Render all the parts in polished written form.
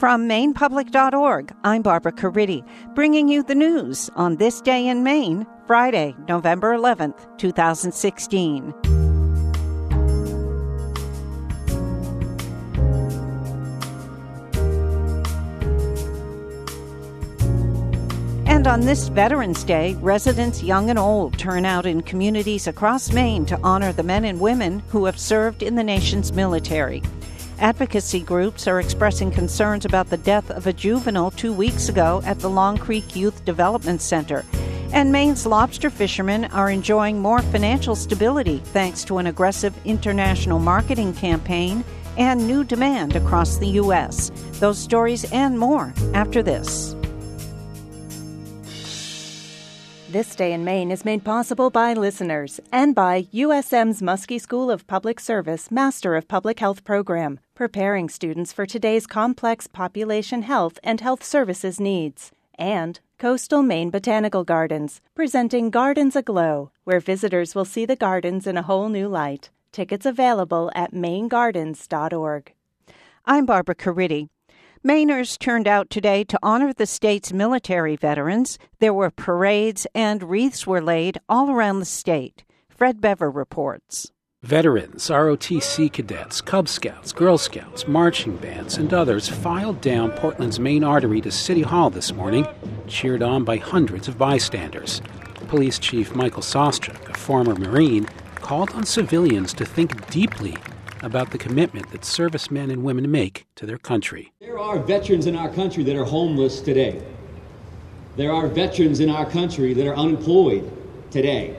From MainePublic.org, I'm Barbara Caridi, bringing you the news on This Day in Maine, Friday, November 11th, 2016. And on this Veterans Day, residents young and old turn out in communities across Maine to honor the men and women who have served in the nation's military. Advocacy groups are expressing concerns about the death of a juvenile 2 weeks ago at the Long Creek Youth Development Center. And Maine's lobster fishermen are enjoying more financial stability thanks to an aggressive international marketing campaign and new demand across the U.S. Those stories and more after this. This Day in Maine is made possible by listeners and by USM's Muskie School of Public Service Master of Public Health program, preparing students for today's complex population health and health services needs. And Coastal Maine Botanical Gardens, presenting Gardens Aglow, where visitors will see the gardens in a whole new light. Tickets available at mainegardens.org. I'm Barbara Caridi. Mainers turned out today to honor the state's military veterans. There were parades and wreaths were laid all around the state. Fred Bever reports. Veterans, ROTC cadets, Cub Scouts, Girl Scouts, marching bands, and others filed down Portland's main artery to City Hall this morning, cheered on by hundreds of bystanders. Police Chief Michael Sostruk, a former Marine, called on civilians to think deeply about the commitment that servicemen and women make to their country. There are veterans in our country that are homeless today. There are veterans in our country that are unemployed today.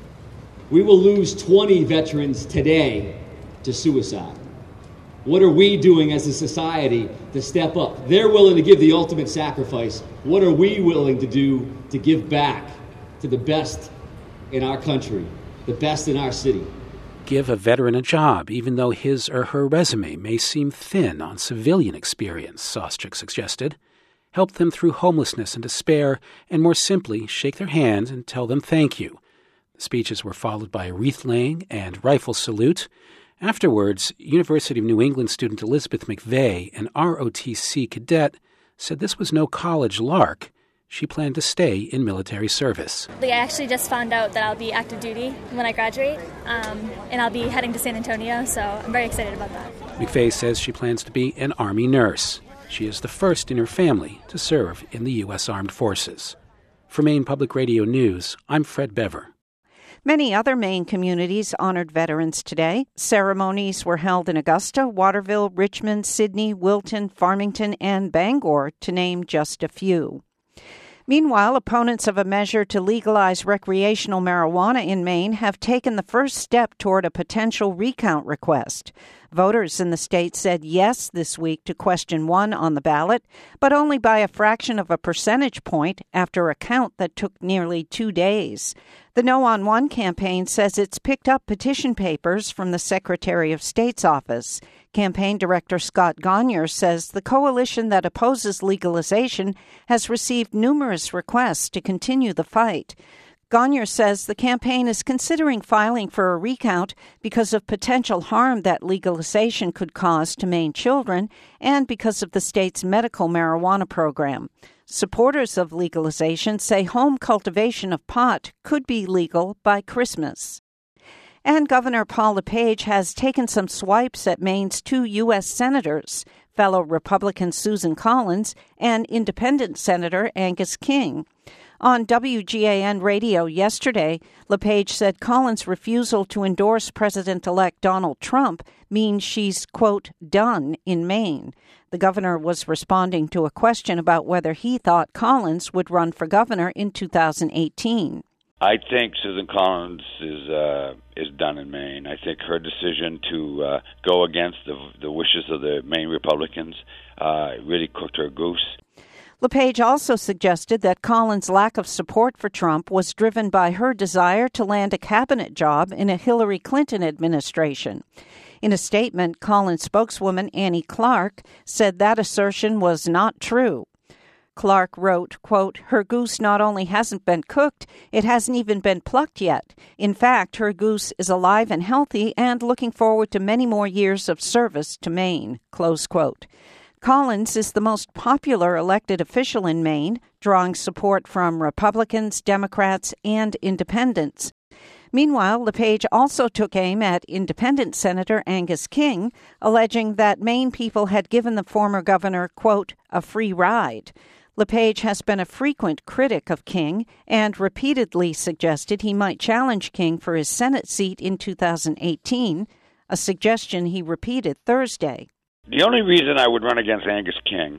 We will lose 20 veterans today to suicide. What are we doing as a society to step up? They're willing to give the ultimate sacrifice. What are we willing to do to give back to the best in our country, the best in our city? Give a veteran a job, even though his or her resume may seem thin on civilian experience, Sostruk suggested. Help them through homelessness and despair, and more simply, shake their hands and tell them thank you. The speeches were followed by a wreath-laying and rifle salute. Afterwards, University of New England student Elizabeth McVeigh, an ROTC cadet, said this was no college lark. She planned to stay in military service. I actually just found out that I'll be active duty when I graduate, and I'll be heading to San Antonio, so I'm very excited about that. McVeigh says she plans to be an Army nurse. She is the first in her family to serve in the U.S. Armed Forces. For Maine Public Radio News, I'm Fred Bever. Many other Maine communities honored veterans today. Ceremonies were held in Augusta, Waterville, Richmond, Sydney, Wilton, Farmington, and Bangor, to name just a few. Meanwhile, opponents of a measure to legalize recreational marijuana in Maine have taken the first step toward a potential recount request. Voters in the state said yes this week to question 1 on the ballot, but only by a fraction of a percentage point after a count that took nearly 2 days. The No on 1 campaign says it's picked up petition papers from the Secretary of State's office. Campaign Director Scott Gonyer says the coalition that opposes legalization has received numerous requests to continue the fight. Gonyer says the campaign is considering filing for a recount because of potential harm that legalization could cause to Maine children and because of the state's medical marijuana program. Supporters of legalization say home cultivation of pot could be legal by Christmas. And Governor Paul LePage has taken some swipes at Maine's 2 U.S. senators, fellow Republican Susan Collins and Independent Senator Angus King. On WGAN radio yesterday, LePage said Collins' refusal to endorse President-elect Donald Trump means she's, quote, done in Maine. The governor was responding to a question about whether he thought Collins would run for governor in 2018. I think Susan Collins is done in Maine. I think her decision to go against the wishes of the Maine Republicans really cooked her goose. LePage also suggested that Collins' lack of support for Trump was driven by her desire to land a cabinet job in a Hillary Clinton administration. In a statement, Collins' spokeswoman Annie Clark said that assertion was not true. Clark wrote, quote, her goose not only hasn't been cooked, it hasn't even been plucked yet. In fact, her goose is alive and healthy and looking forward to many more years of service to Maine, close quote. Collins is the most popular elected official in Maine, drawing support from Republicans, Democrats, and independents. Meanwhile, LePage also took aim at independent Senator Angus King, alleging that Maine people had given the former governor, quote, a free ride. LePage has been a frequent critic of King and repeatedly suggested he might challenge King for his Senate seat in 2018, a suggestion he repeated Thursday. The only reason I would run against Angus King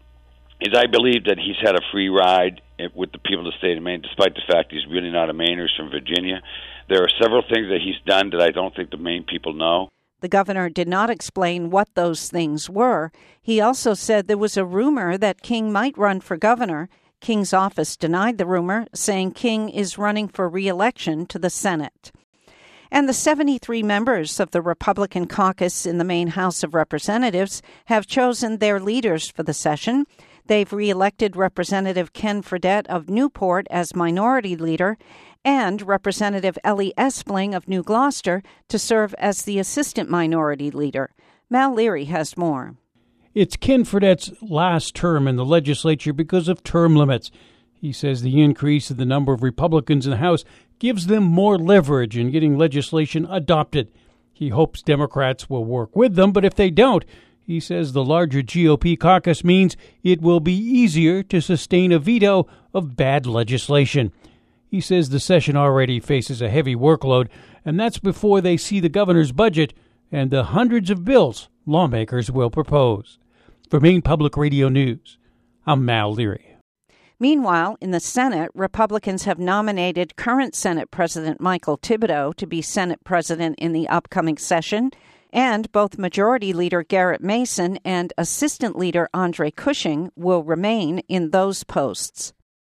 is I believe that he's had a free ride with the people of the state of Maine, despite the fact he's really not a Mainer, he's from Virginia. There are several things that he's done that I don't think the Maine people know. The governor did not explain what those things were. He also said there was a rumor that King might run for governor. King's office denied the rumor, saying King is running for re-election to the Senate. And the 73 members of the Republican caucus in the Maine House of Representatives have chosen their leaders for the session. They've re-elected Representative Ken Fredette of Newport as minority leader and Representative Ellie Espling of New Gloucester to serve as the assistant minority leader. Mal Leary has more. It's Ken Fredette's last term in the legislature because of term limits. He says the increase in the number of Republicans in the House gives them more leverage in getting legislation adopted. He hopes Democrats will work with them, but if they don't, he says the larger GOP caucus means it will be easier to sustain a veto of bad legislation. He says the session already faces a heavy workload, and that's before they see the governor's budget and the hundreds of bills lawmakers will propose. For Maine Public Radio News, I'm Mal Leary. Meanwhile, in the Senate, Republicans have nominated current Senate President Michael Thibodeau to be Senate President in the upcoming session, and both Majority Leader Garrett Mason and Assistant Leader Andre Cushing will remain in those posts.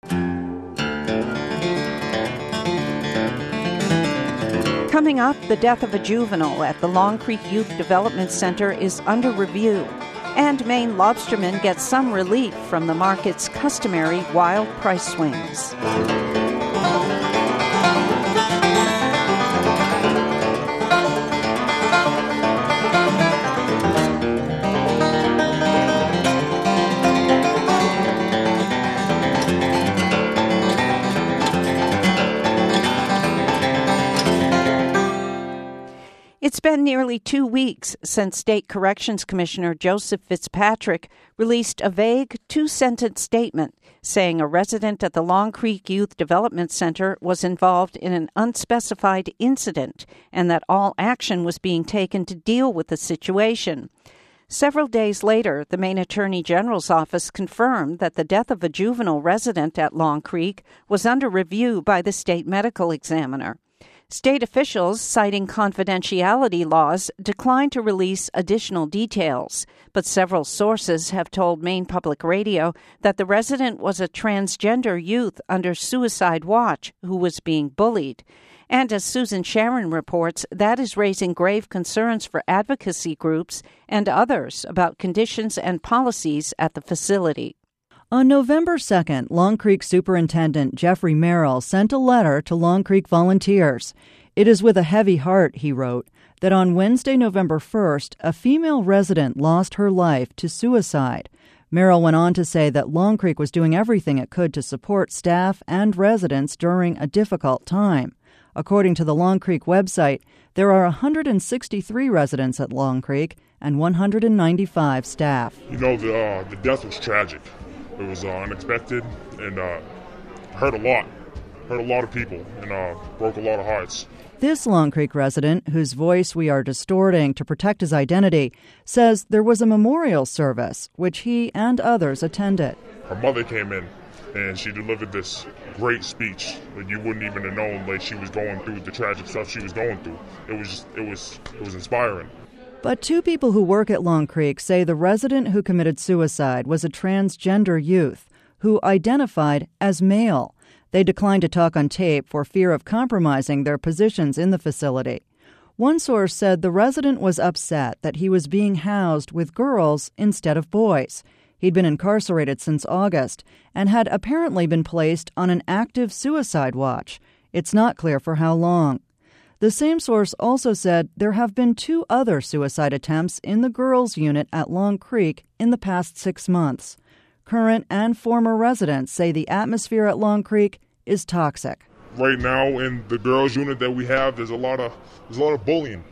Coming up, the death of a juvenile at the Long Creek Youth Development Center is under review. And Maine lobstermen get some relief from the market's customary wild price swings. It's been nearly 2 weeks since State Corrections Commissioner Joseph Fitzpatrick released a vague two-sentence statement saying a resident at the Long Creek Youth Development Center was involved in an unspecified incident and that all action was being taken to deal with the situation. Several days later, the Maine Attorney General's office confirmed that the death of a juvenile resident at Long Creek was under review by the state medical examiner. State officials, citing confidentiality laws, declined to release additional details, but several sources have told Maine Public Radio that the resident was a transgender youth under suicide watch who was being bullied. And as Susan Sharon reports, that is raising grave concerns for advocacy groups and others about conditions and policies at the facility. On November 2nd, Long Creek Superintendent Jeffrey Merrill sent a letter to Long Creek volunteers. It is with a heavy heart, he wrote, that on Wednesday, November 1st, a female resident lost her life to suicide. Merrill went on to say that Long Creek was doing everything it could to support staff and residents during a difficult time. According to the Long Creek website, there are 163 residents at Long Creek and 195 staff. You know, the death was tragic. It was unexpected and hurt a lot of people and broke a lot of hearts. This Long Creek resident, whose voice we are distorting to protect his identity, says there was a memorial service, which he and others attended. Her mother came in and she delivered this great speech that you wouldn't even have known like she was going through the tragic stuff she was going through. It was inspiring. But two people who work at Long Creek say the resident who committed suicide was a transgender youth who identified as male. They declined to talk on tape for fear of compromising their positions in the facility. One source said the resident was upset that he was being housed with girls instead of boys. He'd been incarcerated since August and had apparently been placed on an active suicide watch. It's not clear for how long. The same source also said there have been 2 other suicide attempts in the girls' unit at Long Creek in the past 6 months. Current and former residents say the atmosphere at Long Creek is toxic. Right now in the girls' unit that we have, there's a lot of bullying,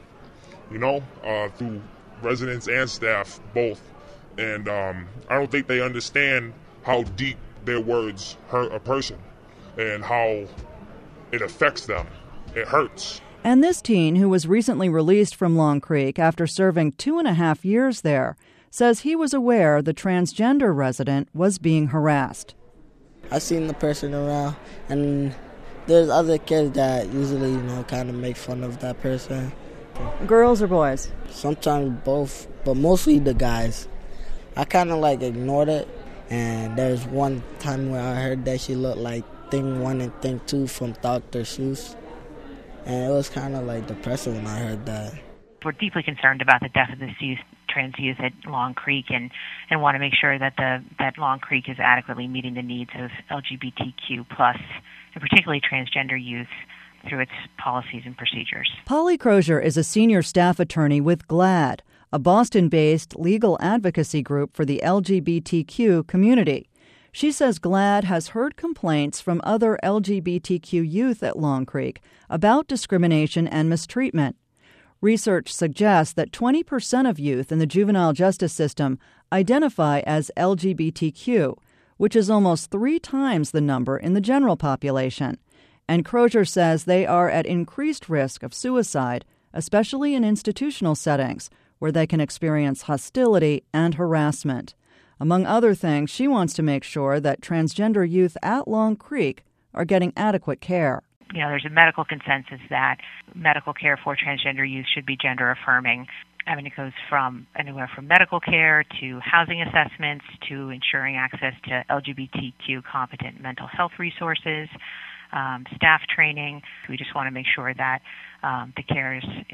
through residents and staff both. And I don't think they understand how deep their words hurt a person and how it affects them. It hurts. And this teen, who was recently released from Long Creek after serving 2.5 years there, says he was aware the transgender resident was being harassed. I seen the person around, and there's other kids that usually, kind of make fun of that person. Girls or boys? Sometimes both, but mostly the guys. I kind of ignored it, and there's one time where I heard that she looked like Thing 1 and Thing 2 from Dr. Seuss. And it was kind of depressing when I heard that. We're deeply concerned about the death of this trans youth at Long Creek and want to make sure that that Long Creek is adequately meeting the needs of LGBTQ+, and particularly transgender youth, through its policies and procedures. Polly Crozier is a senior staff attorney with GLAAD, a Boston-based legal advocacy group for the LGBTQ community. She says GLAAD has heard complaints from other LGBTQ youth at Long Creek about discrimination and mistreatment. Research suggests that 20% of youth in the juvenile justice system identify as LGBTQ, which is almost 3 times the number in the general population. And Crozier says they are at increased risk of suicide, especially in institutional settings, where they can experience hostility and harassment. Among other things, she wants to make sure that transgender youth at Long Creek are getting adequate care. There's a medical consensus that medical care for transgender youth should be gender affirming. It goes from anywhere from medical care to housing assessments to ensuring access to LGBTQ competent mental health resources, staff training. We just want to make sure that the care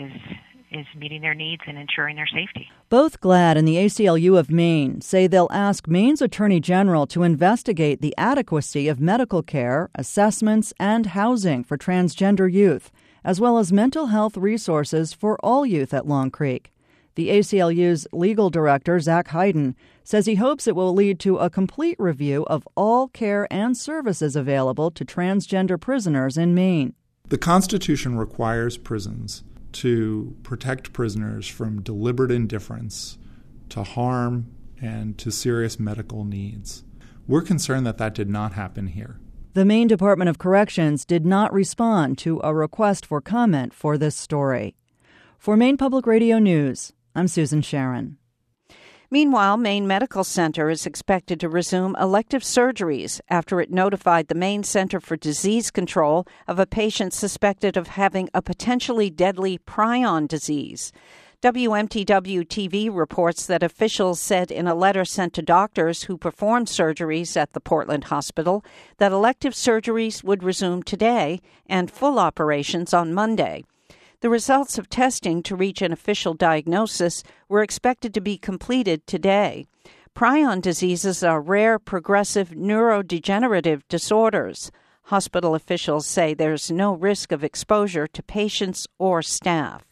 is meeting their needs and ensuring their safety. Both GLAAD and the ACLU of Maine say they'll ask Maine's Attorney General to investigate the adequacy of medical care, assessments, and housing for transgender youth, as well as mental health resources for all youth at Long Creek. The ACLU's legal director, Zach Hayden, says he hopes it will lead to a complete review of all care and services available to transgender prisoners in Maine. The Constitution requires prisons to protect prisoners from deliberate indifference to harm and to serious medical needs. We're concerned that that did not happen here. The Maine Department of Corrections did not respond to a request for comment for this story. For Maine Public Radio News, I'm Susan Sharon. Meanwhile, Maine Medical Center is expected to resume elective surgeries after it notified the Maine Center for Disease Control of a patient suspected of having a potentially deadly prion disease. WMTW-TV reports that officials said in a letter sent to doctors who performed surgeries at the Portland Hospital that elective surgeries would resume today and full operations on Monday. The results of testing to reach an official diagnosis were expected to be completed today. Prion diseases are rare, progressive neurodegenerative disorders. Hospital officials say there's no risk of exposure to patients or staff.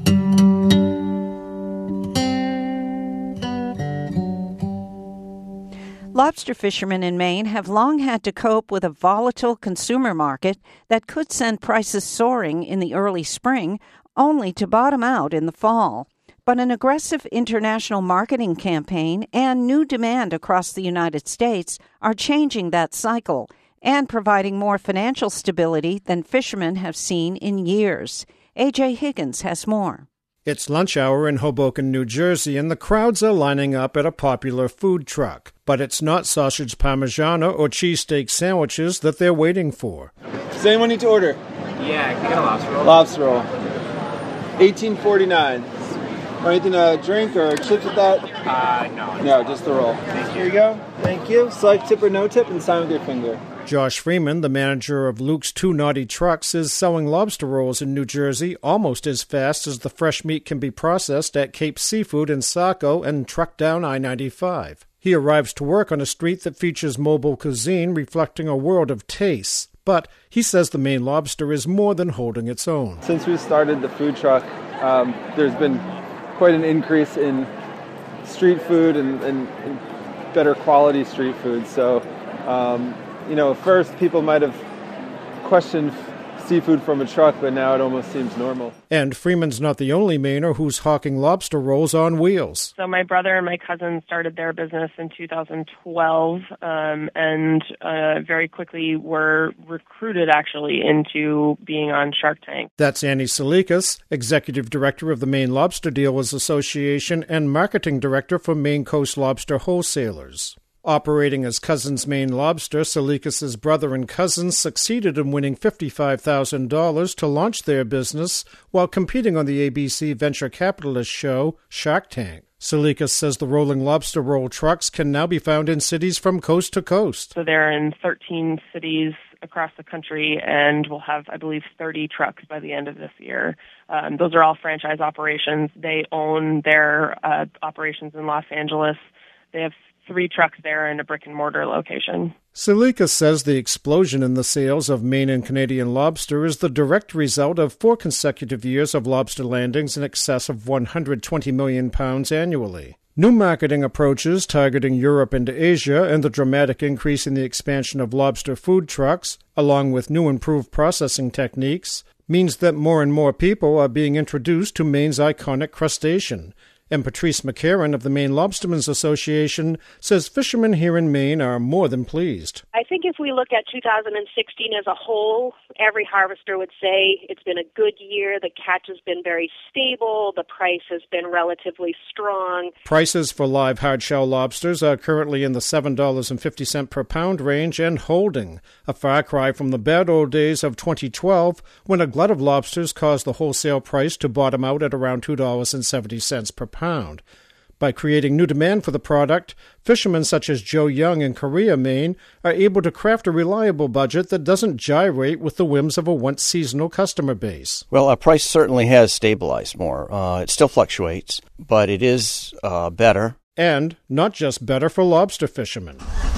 Lobster fishermen in Maine have long had to cope with a volatile consumer market that could send prices soaring in the early spring, only to bottom out in the fall. But an aggressive international marketing campaign and new demand across the United States are changing that cycle and providing more financial stability than fishermen have seen in years. A.J. Higgins has more. It's lunch hour in Hoboken, New Jersey, and the crowds are lining up at a popular food truck. But it's not sausage parmigiano or cheesesteak sandwiches that they're waiting for. Does anyone need to order? Yeah, can I get a lobster roll? Lobster roll. $18.49. Or anything to drink or chips with that? No. No, just the roll. Here you go. Thank you. Select tip or no tip and sign with your finger. Josh Freeman, the manager of Luke's Two Naughty Trucks, is selling lobster rolls in New Jersey almost as fast as the fresh meat can be processed at Cape Seafood in Saco and trucked down I-95. He arrives to work on a street that features mobile cuisine reflecting a world of tastes. but he says the Maine Lobster is more than holding its own. Since we started the food truck, there's been quite an increase in street food and better quality street food. So, first people might have questioned seafood from a truck, but now it almost seems normal. And Freeman's not the only Mainer who's hawking lobster rolls on wheels. So my brother and my cousin started their business in 2012 and very quickly were recruited actually into being on Shark Tank. That's Annie Salikas, Executive Director of the Maine Lobster Dealers Association and Marketing Director for Maine Coast Lobster Wholesalers. Operating as Cousins Maine Lobster, Salikas' brother and cousin succeeded in winning $55,000 to launch their business while competing on the ABC venture capitalist show Shark Tank. Salikas says the rolling lobster roll trucks can now be found in cities from coast to coast. So they're in 13 cities across the country, and we'll have, I believe, 30 trucks by the end of this year. Those are all franchise operations. They own their operations in Los Angeles. They have 3 trucks there in a brick-and-mortar location. Salikas says the explosion in the sales of Maine and Canadian lobster is the direct result of 4 consecutive years of lobster landings in excess of 120 million pounds annually. New marketing approaches targeting Europe and Asia and the dramatic increase in the expansion of lobster food trucks, along with new improved processing techniques, means that more and more people are being introduced to Maine's iconic crustacean. And Patrice McCarron of the Maine Lobstermen's Association says fishermen here in Maine are more than pleased. I think if we look at 2016 as a whole, every harvester would say it's been a good year. The catch has been very stable. The price has been relatively strong. Prices for live hardshell lobsters are currently in the $7.50 per pound range and holding, a far cry from the bad old days of 2012 when a glut of lobsters caused the wholesale price to bottom out at around $2.70 per pound. By creating new demand for the product, fishermen such as Joe Young in Korea, Maine, are able to craft a reliable budget that doesn't gyrate with the whims of a once seasonal customer base. Well, our price certainly has stabilized more. It still fluctuates, but it is better. And not just better for lobster fishermen.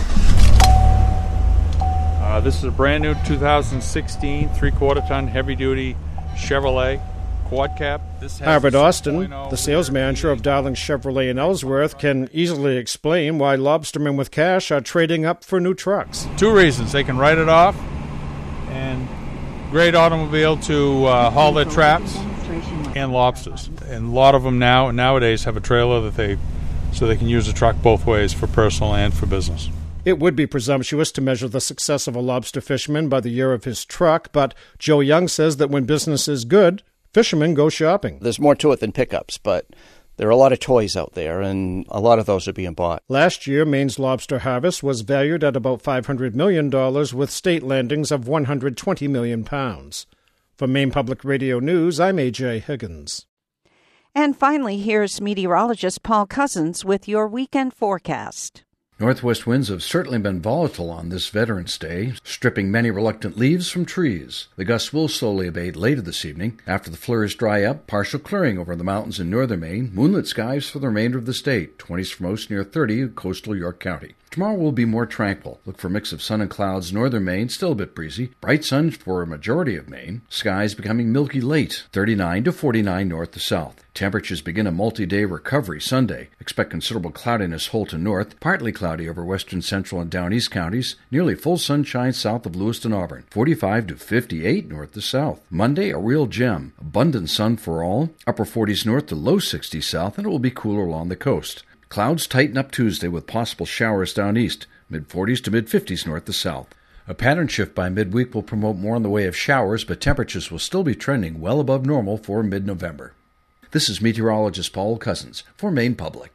This is a brand new 2016 3/4-ton heavy-duty Chevrolet quad cab. Harvard Austin, the sales manager of Darling Chevrolet in Ellsworth, can easily explain why lobstermen with cash are trading up for new trucks. 2 reasons. They can write it off, and great automobile to haul their traps and lobsters. And a lot of them nowadays have a trailer so they can use the truck both ways for personal and for business. It would be presumptuous to measure the success of a lobster fisherman by the year of his truck, but Joe Young says that when business is good, fishermen go shopping. There's more to it than pickups, but there are a lot of toys out there, and a lot of those are being bought. Last year, Maine's lobster harvest was valued at about $500 million, with state landings of 120 million pounds. For Maine Public Radio News, I'm A.J. Higgins. And finally, here's meteorologist Paul Cousins with your weekend forecast. Northwest winds have certainly been volatile on this Veterans Day, stripping many reluctant leaves from trees. The gusts will slowly abate later this evening. After the flurries dry up, partial clearing over the mountains in northern Maine, moonlit skies for the remainder of the state, 20s for most near 30 in coastal York County. Tomorrow will be more tranquil. Look for a mix of sun and clouds. Northern Maine, still a bit breezy. Bright sun for a majority of Maine. Skies becoming milky late, 39 to 49 north to south. Temperatures begin a multi-day recovery Sunday. Expect considerable cloudiness Holton north, partly cloudy over western, central, and down east counties. Nearly full sunshine south of Lewiston, Auburn, 45 to 58 north to south. Monday, a real gem. Abundant sun for all. Upper 40s north to low 60s south, and it will be cooler along the coast. Clouds tighten up Tuesday with possible showers down east, mid-40s to mid-50s north to south. A pattern shift by midweek will promote more in the way of showers, but temperatures will still be trending well above normal for mid-November. This is meteorologist Paul Cousins for Maine Public.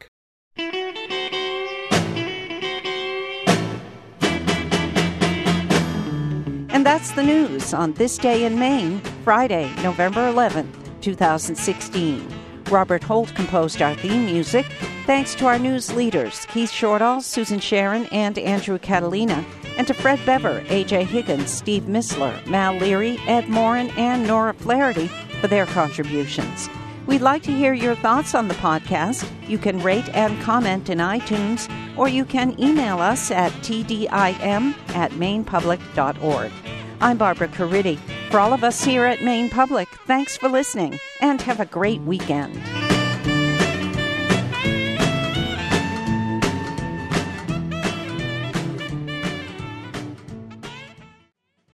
And that's the news on this day in Maine, Friday, November 11th, 2016. Robert Holt composed our theme music. Thanks to our news leaders, Keith Shortall, Susan Sharon, and Andrew Catalina, and to Fred Bever, A.J. Higgins, Steve Missler, Mal Leary, Ed Morin, and Nora Flaherty for their contributions. We'd like to hear your thoughts on the podcast. You can rate and comment in iTunes, or you can email us at tdim@mainepublic.org. I'm Barbara Caridi. For all of us here at Maine Public, thanks for listening and have a great weekend.